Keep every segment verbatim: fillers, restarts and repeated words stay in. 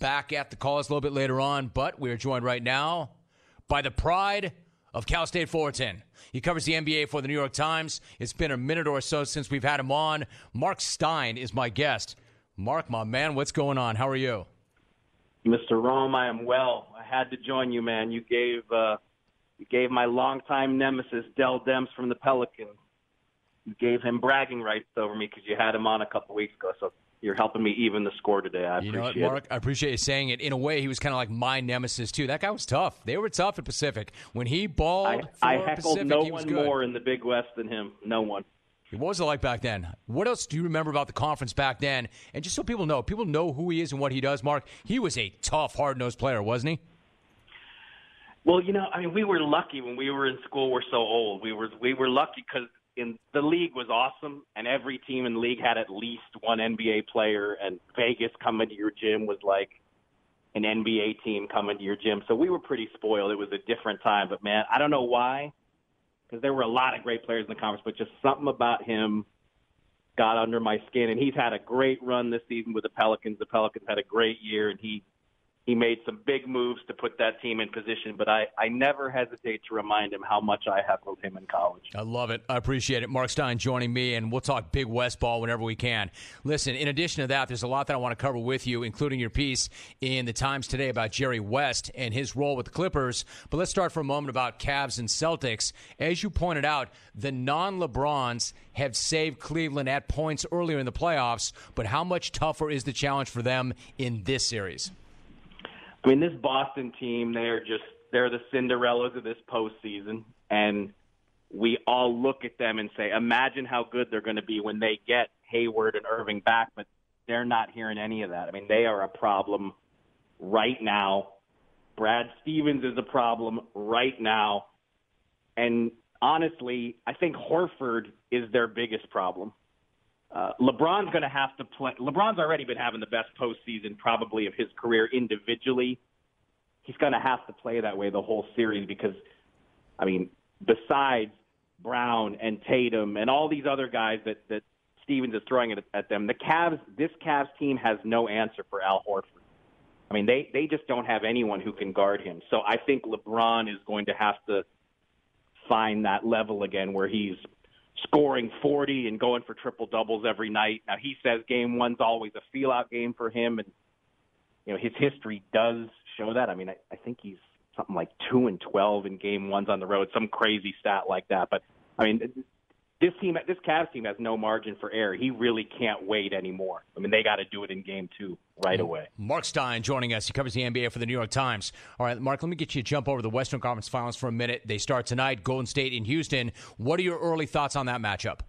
back at the calls a little bit later on, but we are joined right now by the pride of Cal State Fullerton. He covers the N B A for the New York Times. It's been a minute or so since we've had him on. Mark Stein is my guest. Mark, my man, what's going on? How are you? Mister Rome, I am well. I had to join you, man. You gave uh, you gave my longtime nemesis, Dell Demps from the Pelicans. You gave him bragging rights over me because you had him on a couple weeks ago. So you're helping me even the score today. I you appreciate know what, Mark, it. I appreciate you saying it. In a way, he was kind of like my nemesis, too. That guy was tough. They were tough at Pacific. When he balled I, for I heckled Pacific, no he was one good. more in the Big West than him. No one. What was it like back then? What else do you remember about the conference back then? And just so people know, people know who he is and what he does, Mark. He was a tough, hard-nosed player, wasn't he? Well, you know, I mean, we were lucky when we were in school. We're so old. We were we were lucky because in the league was awesome, and every team in the league had at least one N B A player. And Vegas coming to your gym was like an N B A team coming to your gym. So we were pretty spoiled. It was a different time. But man, I don't know why. Because there were a lot of great players in the conference, but just something about him got under my skin. And he's had a great run this season with the Pelicans. The Pelicans had a great year, and he he made some big moves to put that team in position. But I, I never hesitate to remind him how much I heckled him in college. I love it. I appreciate it. Mark Stein joining me, and we'll talk Big West ball whenever we can. Listen, in addition to that, there's a lot that I want to cover with you, including your piece in the Times today about Jerry West and his role with the Clippers. But let's start for a moment about Cavs and Celtics. As you pointed out, the non-LeBrons have saved Cleveland at points earlier in the playoffs, but how much tougher is the challenge for them in this series? I mean, this Boston team, they're just, they're the Cinderellas of this postseason. And we all look at them and say, imagine how good they're going to be when they get Hayward and Irving back. But they're not hearing any of that. I mean, they are a problem right now. Brad Stevens is a problem right now. And honestly, I think Horford is their biggest problem. Uh, LeBron's going to have to play. LeBron's already been having the best postseason probably of his career individually. He's going to have to play that way the whole series because, I mean, besides Brown and Tatum and all these other guys that, that Stevens is throwing at, at them, the Cavs, this Cavs team has no answer for Al Horford. I mean, they, they just don't have anyone who can guard him. So I think LeBron is going to have to find that level again where he's scoring forty and going for triple doubles every night. Now he says game one's always a feel out game for him. And, you know, his history does show that. I mean, I, I think he's something like two and twelve in game ones on the road, some crazy stat like that. But I mean, this team, this Cavs team has no margin for error. He really can't wait anymore. I mean, they got to do it in game two right away. Mark Stein joining us. He covers the N B A for the New York Times. All right, Mark, let me get you to jump over to the Western Conference Finals for a minute. They start tonight, Golden State in Houston. What are your early thoughts on that matchup?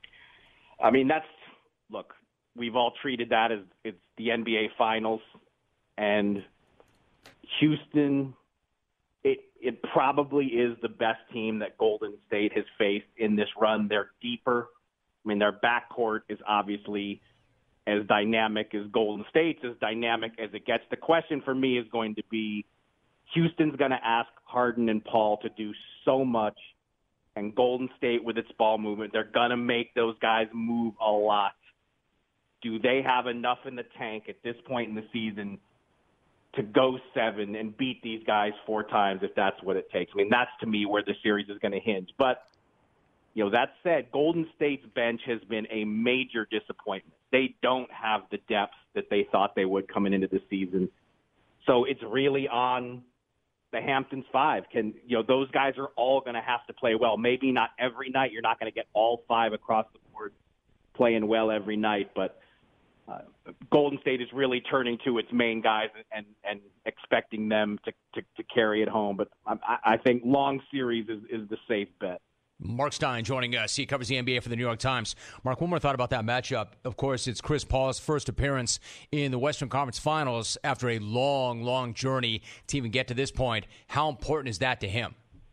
I mean, that's, look, we've all treated that as it's the N B A Finals. And Houston, it it probably is the best team that Golden State has faced in this run. They're deeper. I mean, their backcourt is obviously as dynamic as Golden State's, as dynamic as it gets. The question for me is going to be, Houston's going to ask Harden and Paul to do so much, and Golden State with its ball movement, they're going to make those guys move a lot. Do they have enough in the tank at this point in the season to go seven and beat these guys four times if that's what it takes? I mean, that's to me where the series is going to hinge. But, you know, that said, Golden State's bench has been a major disappointment. They don't have the depth that they thought they would coming into the season. So it's really on the Hamptons five. Can, you know, those guys are all going to have to play well. Maybe not every night. You're not going to get all five across the board playing well every night, but Uh, Golden State is really turning to its main guys and, and expecting them to, to, to carry it home. But I, I think long series is, is the safe bet. Mark Stein joining us. He covers the N B A for the New York Times. Mark, one more thought about that matchup. Of course, it's Chris Paul's first appearance in the Western Conference Finals after a long, long journey to even get to this point. How important is that to him?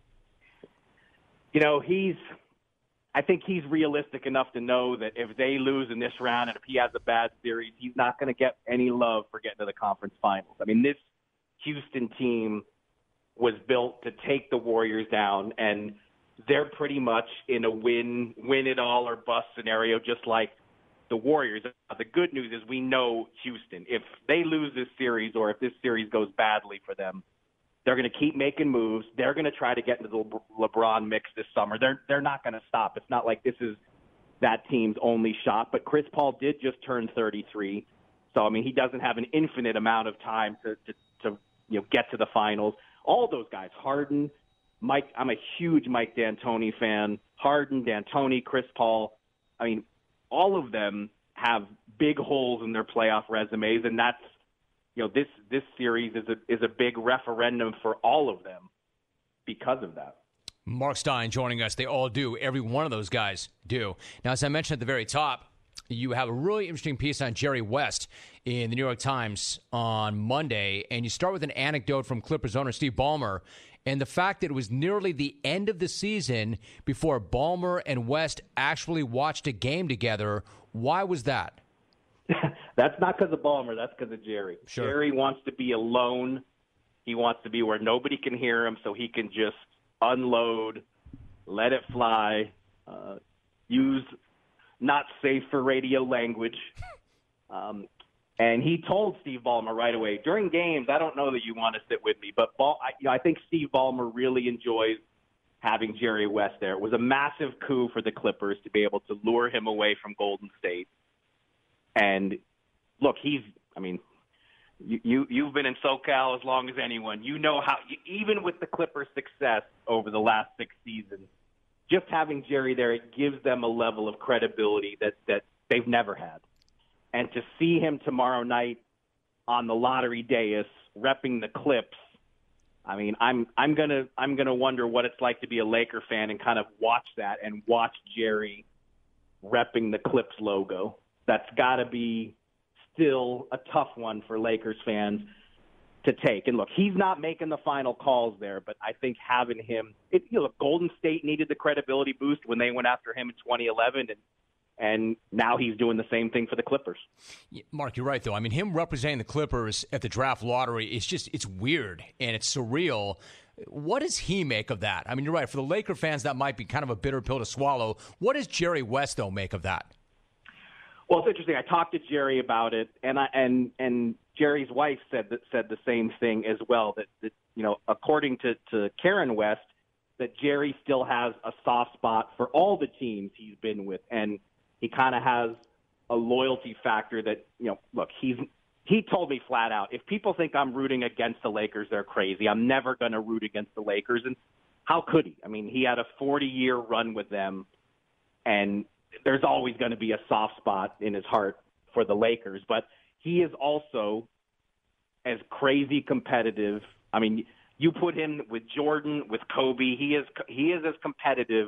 You know, he's I think he's realistic enough to know that if they lose in this round and if he has a bad series, he's not going to get any love for getting to the conference finals. I mean, this Houston team was built to take the Warriors down, and they're pretty much in a win, win it all or bust scenario, just like the Warriors. The good news is we know Houston. If they lose this series or if this series goes badly for them, they're going to keep making moves. They're going to try to get into the Le- LeBron mix this summer. They're they're not going to stop. It's not like this is that team's only shot. But Chris Paul did just turn thirty-three, so I mean he doesn't have an infinite amount of time to to, to you know get to the finals. All those guys, Harden, Mike. I'm a huge Mike D'Antoni fan. Harden, D'Antoni, Chris Paul. I mean, all of them have big holes in their playoff resumes, and that's. You know, this this series is a is a big referendum for all of them because of that. Mark Stein joining us. They all do. Every one of those guys do. Now, as I mentioned at the very top, you have a really interesting piece on Jerry West in the New York Times on Monday, and you start with an anecdote from Clippers owner Steve Ballmer and the fact that it was nearly the end of the season before Ballmer and West actually watched a game together. Why was that? That's not because of Ballmer. That's because of Jerry. Sure. Jerry wants to be alone. He wants to be where nobody can hear him so he can just unload, let it fly, uh, use not safe for radio language. Um, and he told Steve Ballmer right away, during games, I don't know that you want to sit with me, but Ball, I, you know, I think Steve Ballmer really enjoys having Jerry West there. It was a massive coup for the Clippers to be able to lure him away from Golden State. And look, he's, I mean, you, you, you've been in SoCal as long as anyone. You know how, even with the Clippers' success over the last six seasons, just having Jerry there, it gives them a level of credibility that, that they've never had. And to see him tomorrow night on the lottery dais repping the Clips, I mean, I'm I'm gonna I'm gonna wonder what it's like to be a Laker fan and kind of watch that and watch Jerry repping the Clips logo. That's got to be still a tough one for Lakers fans to take. And look, he's not making the final calls there, but I think having him, it, you know, Golden State needed the credibility boost when they went after him in twenty eleven, and and now he's doing the same thing for the Clippers. Mark, you're right, though. I mean, him representing the Clippers at the draft lottery is just, it's weird and it's surreal. What does he make of that? I mean, you're right. For the Laker fans, that might be kind of a bitter pill to swallow. What does Jerry West, though, make of that? Well, it's interesting. I talked to Jerry about it, and I, and and Jerry's wife said that said the same thing as well. That, that you know, according to, to Karen West, that Jerry still has a soft spot for all the teams he's been with, and he kind of has a loyalty factor that, you know, look, he's he told me flat out, if people think I'm rooting against the Lakers, they're crazy. I'm never going to root against the Lakers, and how could he? I mean, he had a forty-year run with them, and there's always going to be a soft spot in his heart for the Lakers, but he is also as crazy competitive. I mean, you put him with Jordan, with Kobe, he is he is as competitive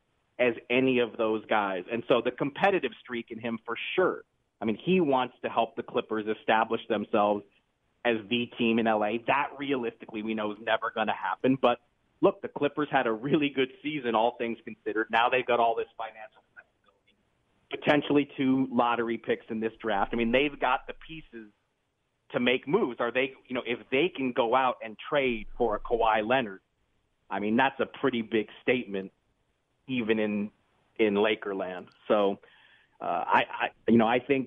as any of those guys. And so the competitive streak in him for sure. I mean, he wants to help the Clippers establish themselves as the team in L A. That realistically we know is never going to happen. But look, the Clippers had a really good season, all things considered. Now they've got all this financial potentially two lottery picks in this draft. I mean, they've got the pieces to make moves. Are they, you know, if they can go out and trade for a Kawhi Leonard, I mean, that's a pretty big statement, even in in Lakerland. So, uh, I, I, you know, I think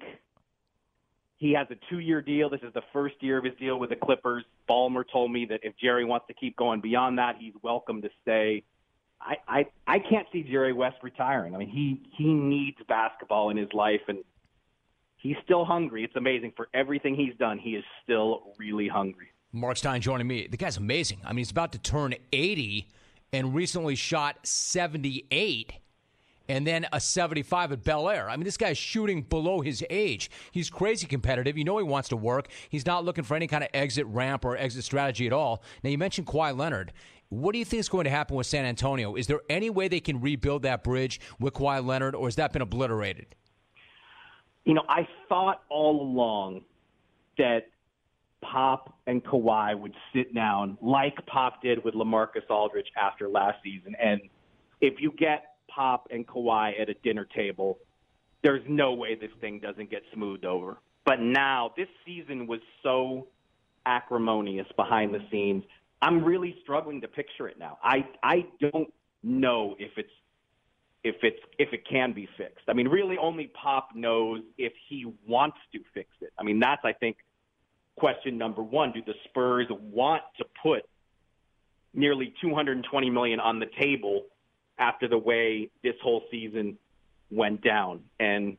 he has a two-year deal. This is the first year of his deal with the Clippers. Ballmer told me that if Jerry wants to keep going beyond that, he's welcome to stay. I, I, I can't see Jerry West retiring. I mean, he, he needs basketball in his life, and he's still hungry. It's amazing. For everything he's done, he is still really hungry. Mark Stein joining me. The guy's amazing. I mean, he's about to turn eighty and recently shot seventy-eight and then a seventy-five at Bel Air. I mean, this guy's shooting below his age. He's crazy competitive. You know he wants to work. He's not looking for any kind of exit ramp or exit strategy at all. Now, you mentioned Kawhi Leonard. What do you think is going to happen with San Antonio? Is there any way they can rebuild that bridge with Kawhi Leonard, or has that been obliterated? You know, I thought all along that Pop and Kawhi would sit down like Pop did with LaMarcus Aldridge after last season. And if you get Pop and Kawhi at a dinner table, there's no way this thing doesn't get smoothed over. But now, this season was so acrimonious behind the scenes. I'm really struggling to picture it now. I, I don't know if it's if it's if it can be fixed. I mean, really only Pop knows if he wants to fix it. I mean, that's, I think, question number one. Do the Spurs want to put nearly two hundred twenty million dollars on the table after the way this whole season went down? And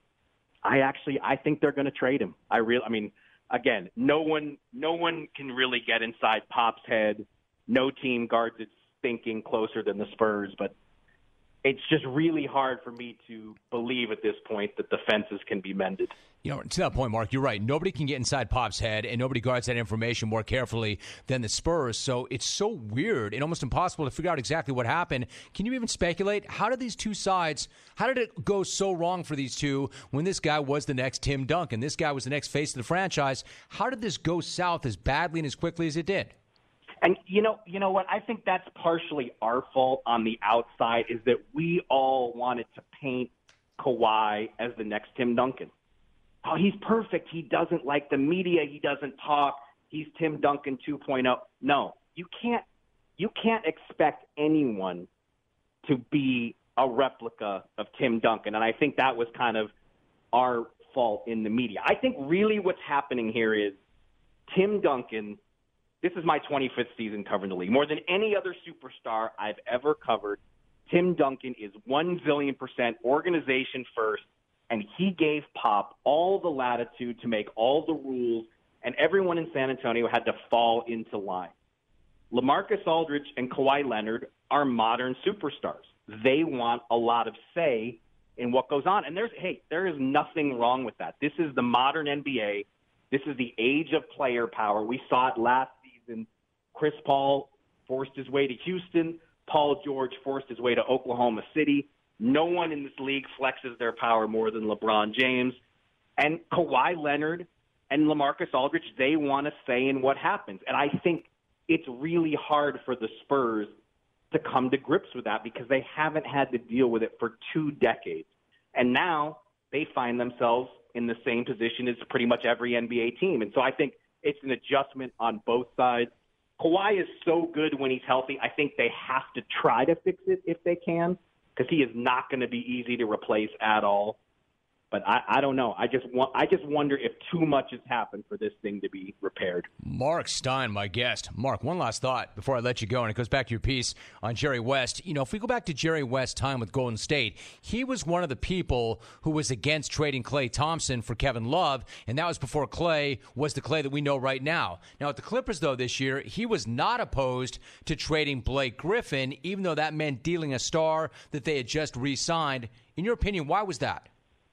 I actually, I think they're going to trade him. I really, I mean, again, no one, no one can really get inside Pop's head. No team guards its thinking closer than the Spurs, but it's just really hard for me to believe at this point that the fences can be mended. You know, to that point, Mark, you're right. Nobody can get inside Pop's head, and nobody guards that information more carefully than the Spurs. So it's so weird and almost impossible to figure out exactly what happened. Can you even speculate? How did these two sides, how did it go so wrong for these two when this guy was the next Tim Duncan? This guy was the next face of the franchise. How did this go south as badly and as quickly as it did? And you know, you know what? I think that's partially our fault on the outside, is that we all wanted to paint Kawhi as the next Tim Duncan. Oh, he's perfect. He doesn't like the media. He doesn't talk. He's Tim Duncan two point oh. No, you can't. You can't expect anyone to be a replica of Tim Duncan, and I think that was kind of our fault in the media. I think really what's happening here is Tim Duncan. This is my twenty-fifth season covering the league. More than any other superstar I've ever covered, Tim Duncan is one zillion percent organization first, and he gave Pop all the latitude to make all the rules, and everyone in San Antonio had to fall into line. LaMarcus Aldridge and Kawhi Leonard are modern superstars. They want a lot of say in what goes on. And there's, hey, there is nothing wrong with that. This is the modern N B A. This is the age of player power. We saw it last season. Chris Paul forced his way to Houston. Paul George forced his way to Oklahoma City. No one in this league flexes their power more than LeBron James. And Kawhi Leonard and LaMarcus Aldridge, they want to say in what happens. And I think it's really hard for the Spurs to come to grips with that because they haven't had to deal with it for two decades. And now they find themselves in the same position as pretty much every N B A team. And so I think it's an adjustment on both sides. Kawhi is so good when he's healthy. I think they have to try to fix it if they can, because he is not going to be easy to replace at all. But I, I don't know. I just want. I just wonder if too much has happened for this thing to be repaired. Mark Stein, my guest. Mark, one last thought before I let you go, and it goes back to your piece on Jerry West. You know, if we go back to Jerry West's time with Golden State, he was one of the people who was against trading Klay Thompson for Kevin Love, and that was before Klay was the Klay that we know right now. Now, at the Clippers, though, this year, he was not opposed to trading Blake Griffin, even though that meant dealing a star that they had just re-signed. In your opinion, why was that?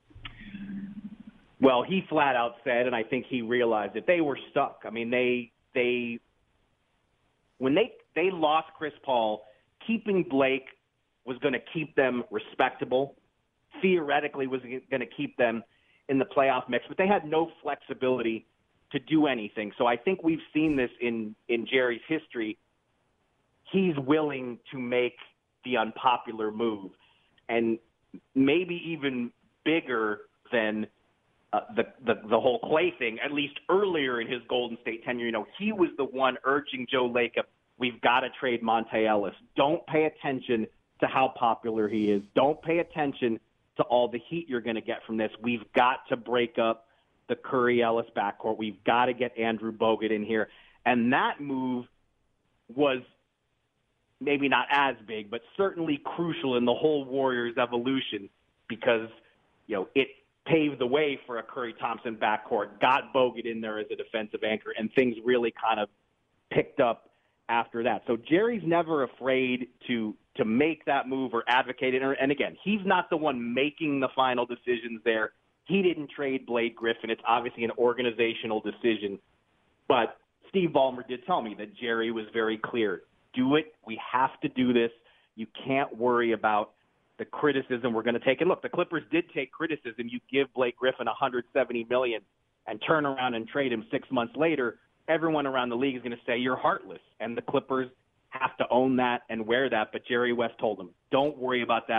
Well, he flat out said, and I think he realized that they were stuck. I mean, they they when they they lost Chris Paul, keeping Blake was going to keep them respectable. Theoretically, was going to keep them in the playoff mix, but they had no flexibility to do anything. So I think we've seen this in in Jerry's history. He's willing to make the unpopular move, and maybe even bigger than Uh, the, the the whole Klay thing, at least earlier in his Golden State tenure. You know, he was the one urging Joe Lacob, we've got to trade Monte Ellis. Don't pay attention to how popular he is. Don't pay attention to all the heat you're going to get from this. We've got to break up the Curry-Ellis backcourt. We've got to get Andrew Bogut in here. And that move was maybe not as big, but certainly crucial in the whole Warriors evolution because, you know, it paved the way for a Curry-Thompson backcourt, got Bogut in there as a defensive anchor, and things really kind of picked up after that. So Jerry's never afraid to to make that move or advocate it. And again, he's not the one making the final decisions there. He didn't trade Blake Griffin. It's obviously an organizational decision. But Steve Ballmer did tell me that Jerry was very clear. Do it. We have to do this. You can't worry about the criticism we're going to take. And look, the Clippers did take criticism. You give Blake Griffin one hundred seventy million dollars and turn around and trade him six months later, everyone around the league is going to say you're heartless. And the Clippers have to own that and wear that. But Jerry West told them, don't worry about that.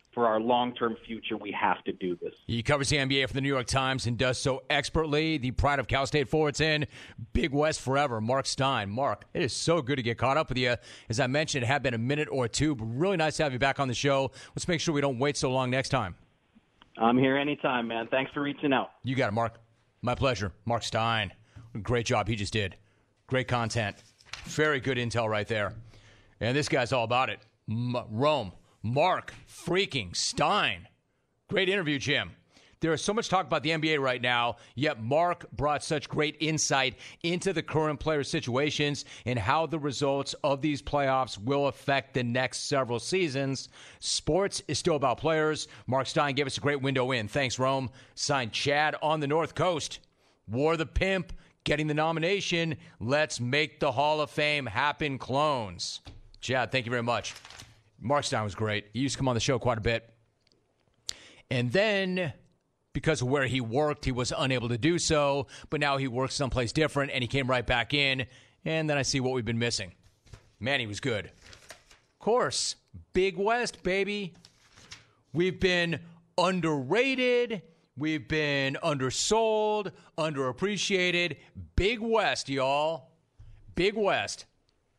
for our long-term future, we have to do this. He covers the N B A for the New York Times and does so expertly. The pride of Cal State Fullerton, Big West forever, Mark Stein. Mark, it is so good to get caught up with you. As I mentioned, it had been a minute or two, but really nice to have you back on the show. Let's make sure we don't wait so long next time. I'm here anytime, man. Thanks for reaching out. You got it, Mark. My pleasure. Mark Stein. Great job he just did. Great content. Very good intel right there. And this guy's all about it. M- Rome. Mark freaking Stein. Great interview, Jim. There is so much talk about the N B A right now, yet Mark brought such great insight into the current player situations and how the results of these playoffs will affect the next several seasons. Sports is still about players. Mark Stein gave us a great window in. Thanks, Rome. Signed Chad on the North Coast. War the Pimp, getting the nomination. Let's make the Hall of Fame happen, clones. Chad, thank you very much. Mark Stein was great. He used to come on the show quite a bit. And then, because of where he worked, he was unable to do so. But now he works someplace different, and he came right back in. And then I see what we've been missing. Man, he was good. Of course, Big West, baby. We've been underrated. We've been undersold, underappreciated. Big West, y'all. Big West.